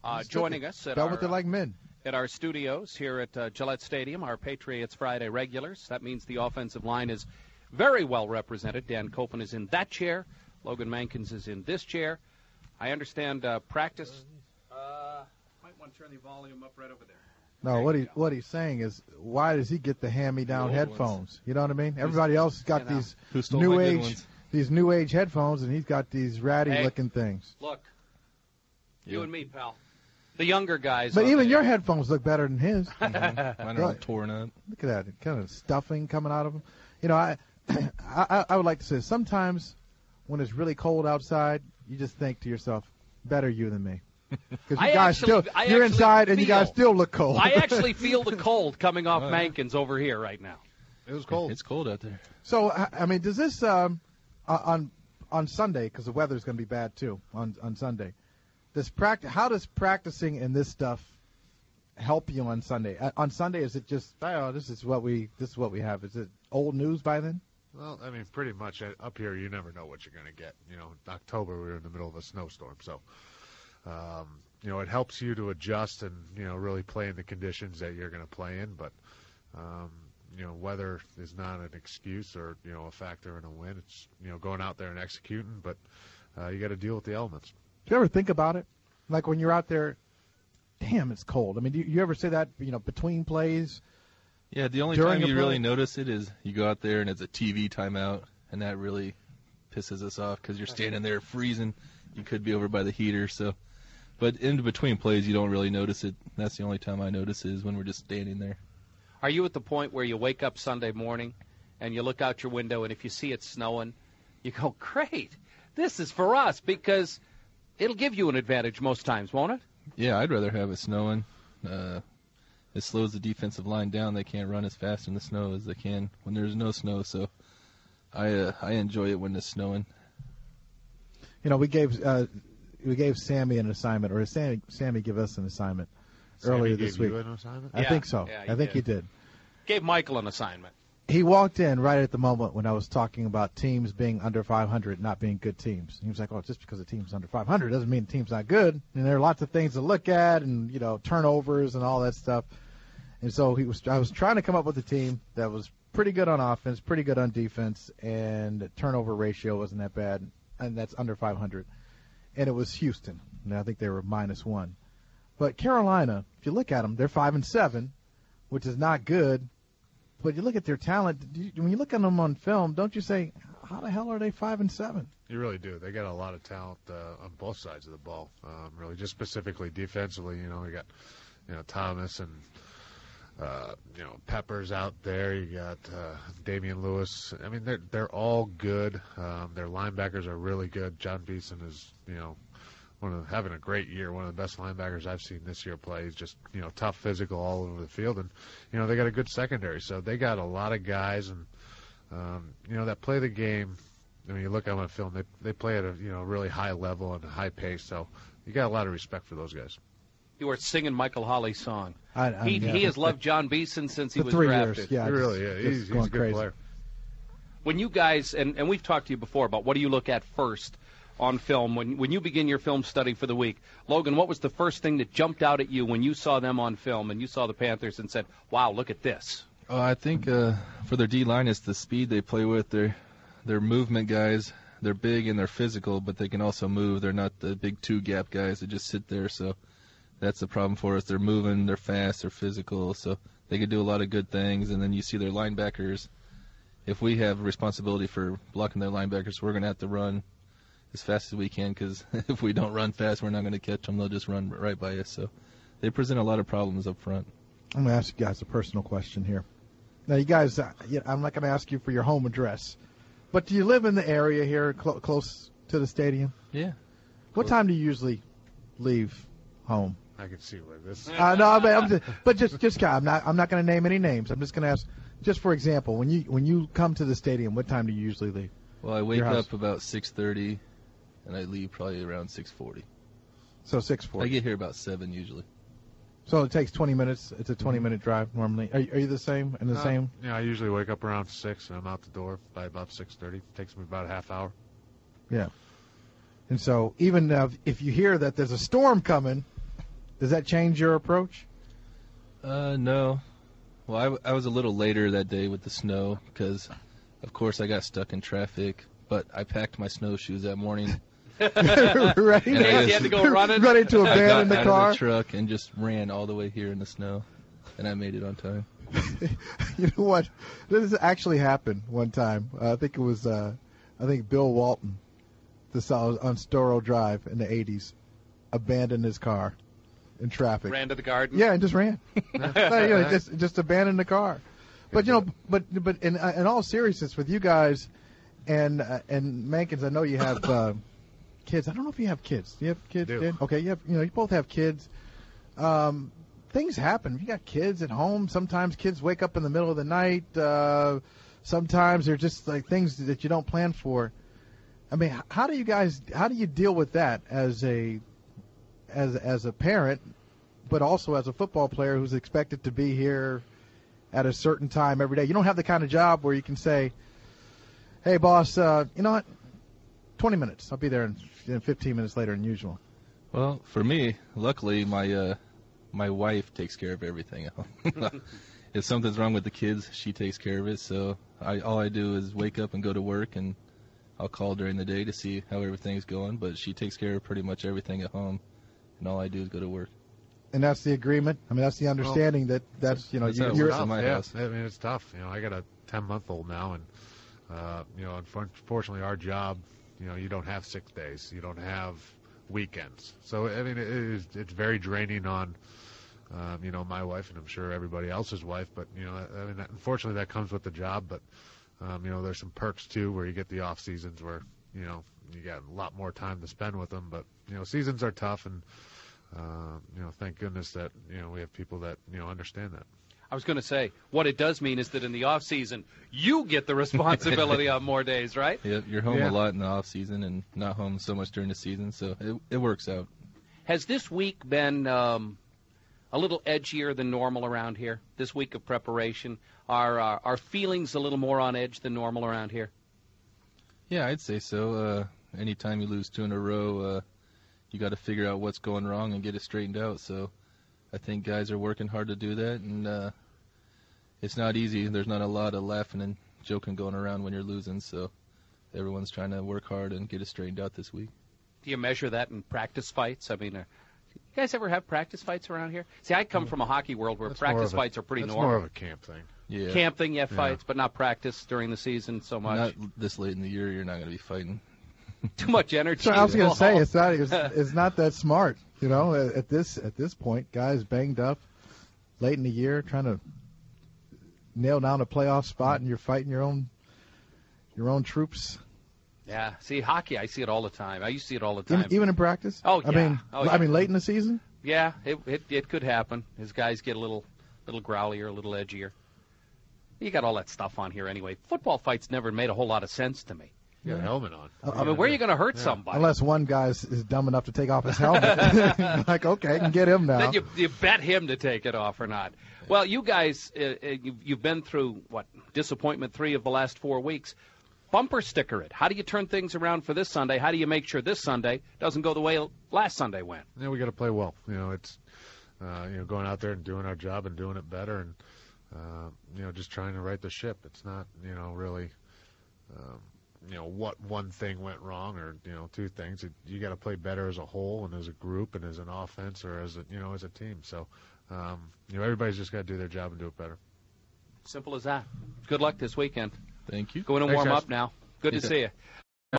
joining us at with it like men. At our studios here at Gillette Stadium, our Patriots Friday regulars. That means the offensive line is very well represented. Dan Copen is in that chair. Logan Mankins is in this chair. I understand practice. Might want to turn the volume up right over there. No, what he's saying is, why does he get the hand-me-down headphones? Ones. You know what I mean? Everybody else has got these new age headphones, and he's got these ratty-looking things. Look, you and me, pal. The younger guys. But even your headphones look better than his. Mine are all torn up. Look at that kind of stuffing coming out of them. You know, I would like to say sometimes when it's really cold outside, you just think to yourself, better you than me. Because you're inside and you guys still look cold. I actually feel the cold coming off Mankins over here right now. It was cold. It's cold out there. So, I mean, does this on Sunday, because the weather's going to be bad too on Sunday, how does practicing in this stuff help you on Sunday? On Sunday, is it just, this is what we have? Is it old news by then? Well, I mean, pretty much up here, you never know what you're going to get. You know, in October, we were in the middle of a snowstorm, so. You know, it helps you to adjust and, you know, really play in the conditions that you're going to play in. But, you know, weather is not an excuse or, you know, a factor in a win. It's, you know, going out there and executing. But you got to deal with the elements. Do you ever think about it? Like when you're out there, damn, it's cold. I mean, do you ever say that, you know, between plays? Yeah, the only time you really notice it is you go out there and it's a TV timeout, and that really pisses us off because you're standing there freezing. You could be over by the heater, so. But in between plays, you don't really notice it. That's the only time I notice is when we're just standing there. Are you at the point where you wake up Sunday morning and you look out your window, and if you see it snowing, you go, great, this is for us, because it'll give you an advantage most times, won't it? Yeah, I'd rather have it snowing. It slows the defensive line down. They can't run as fast in the snow as they can when there's no snow, so I enjoy it when it's snowing. You know, we gave Sammy an assignment, or did Sammy give us an assignment earlier this week? You an assignment? I think so. Yeah, I think he did. Gave Michael an assignment. He walked in right at the moment when I was talking about teams being under 500 not being good teams. He was like, "Oh, just because a team's under 500 doesn't mean the team's not good." And there are lots of things to look at, and you know, turnovers and all that stuff. And so I was trying to come up with a team that was pretty good on offense, pretty good on defense, and the turnover ratio wasn't that bad, and that's under 500. And it was Houston. And I think they were -1. But Carolina, if you look at them, they're 5-7, which is not good. But you look at their talent. When you look at them on film, don't you say, how the hell are they 5-7? You really do. They got a lot of talent on both sides of the ball. Really, just specifically defensively, you know, you got, you know, Thomas and, you know, Peppers out there. You got Damian Lewis. I mean, they're all good. Their linebackers are really good. John Beeson is, you know, having a great year. One of the best linebackers I've seen this year play. He's just, you know, tough, physical all over the field. And, you know, they got a good secondary. So they got a lot of guys, and, you know, that play the game. I mean, you look at them on film, they play at a, you know, really high level and a high pace. So you got a lot of respect for those guys. You were singing Michael Holly's song. He has loved John Beeson since he was 3 drafted. years. Yeah, he really is. He's a good player. When you guys, and we've talked to you before about what do you look at first on film, when you begin your film study for the week, Logan, what was the first thing that jumped out at you when you saw them on film and you saw the Panthers and said, wow, look at this? I think for their D-line, it's the speed they play with. They're movement guys. They're big and they're physical, but they can also move. They're not the big two-gap guys that just sit there, so that's the problem for us. They're moving, they're fast, they're physical, so they can do a lot of good things. And then you see their linebackers. If we have responsibility for blocking their linebackers, we're going to have to run as fast as we can, because if we don't run fast, we're not going to catch them. They'll just run right by us. So they present a lot of problems up front. I'm going to ask you guys a personal question here. Now, you guys, I'm not going to ask you for your home address, but do you live in the area here close to the stadium? Yeah. What time do you usually leave home? I can see where this. No, but just I'm not going to name any names. I'm just going to ask, just for example, when you come to the stadium, what time do you usually leave? Well, I wake up about 6:30, and I leave probably around 6:40. So 6:40. I get here about 7 usually. So it takes 20 minutes. It's a 20-minute drive normally. Are you the same? Same? Yeah, I usually wake up around 6, and I'm out the door by about 6:30. It takes me about a half hour. Yeah. And so even if you hear that there's a storm coming, Does that change your approach? No. Well, I was a little later that day with the snow because, of course, I got stuck in traffic. But I packed my snowshoes that morning. Right? You had to go running? Ready to abandon the I got car? out of the truck and just ran all the way here in the snow, and I made it on time. You know what? This actually happened one time. I think it was, Bill Walton, on Storrow Drive in the 80s, abandoned his car in traffic. Ran to the garden? Yeah, and just ran. Just abandoned the car. But, but in all seriousness, with you guys and Mankins, I know you have kids. I don't know if you have kids. Do you have kids, Dan? Okay, you both have kids. Things happen. You got kids at home. Sometimes kids wake up in the middle of the night. Sometimes they're just like things that you don't plan for. I mean, how do you deal with that as a parent, but also as a football player who's expected to be here at a certain time every day? You don't have the kind of job where you can say, hey, boss, you know what, 20 minutes. I'll be there in 15 minutes later than usual. Well, for me, luckily, my wife takes care of everything. If something's wrong with the kids, she takes care of it. So all I do is wake up and go to work, and I'll call during the day to see how everything's going. But she takes care of pretty much everything at home, and all I do is go to work. And that's the agreement? I mean, that's the understanding that's how it works in my house. I mean, it's tough. I got a 10-month-old now, and unfortunately, our job, you don't have sick days. You don't have weekends. So, I mean, it's very draining on, my wife, and I'm sure everybody else's wife. But, unfortunately, that comes with the job. But, there's some perks, too, where you get the off seasons where, you got a lot more time to spend with them. But, seasons are tough, and, thank goodness that, we have people that, understand that. I was going to say, what it does mean is that in the off season, you get the responsibility on more days, right? Yeah, you're home a lot in the off season and not home so much during the season, so it works out. Has this week been a little edgier than normal around here? This week of preparation, are feelings a little more on edge than normal around here? Yeah, I'd say so. Anytime you lose 2 in a row, you got to figure out what's going wrong and get it straightened out. So I think guys are working hard to do that, and it's not easy. There's not a lot of laughing and joking going around when you're losing, so everyone's trying to work hard and get it straightened out this week. Do you measure that in practice fights? I mean, you guys ever have practice fights around here? See, I come from a hockey world where practice fights are pretty normal. It's more of a camp thing. Yeah. Camp thing, fights, but not practice during the season so much. Not this late in the year, you're not going to be fighting. Too much energy. So I was going to say it's not that smart. At this point, guys banged up late in the year, trying to nail down a playoff spot, and you're fighting your own troops. Yeah. See, hockey, I see it all the time. I used to see it all the time. Even in practice? Oh, yeah. I mean, late in the season? Yeah, it could happen. As guys get a little growlier, a little edgier. You got all that stuff on here anyway. Football fights never made a whole lot of sense to me. You got a helmet on. I mean, where are you going to hurt somebody? Unless one guy is dumb enough to take off his helmet. Like, okay, I can get him now. Then you bet him to take it off or not. Well, you guys, you've been through, disappointment 3 of the last 4 weeks. Bumper sticker it. How do you turn things around for this Sunday? How do you make sure this Sunday doesn't go the way last Sunday went? Yeah, we got to play well. It's going out there and doing our job and doing it better, and just trying to right the ship. It's not really what one thing went wrong or 2 things. You got to play better as a whole and as a group and as an offense or as a team. So everybody's just got to do their job and do it better. Simple as that. Good luck this weekend. Thank you. Go in and warm up now. Good to see you.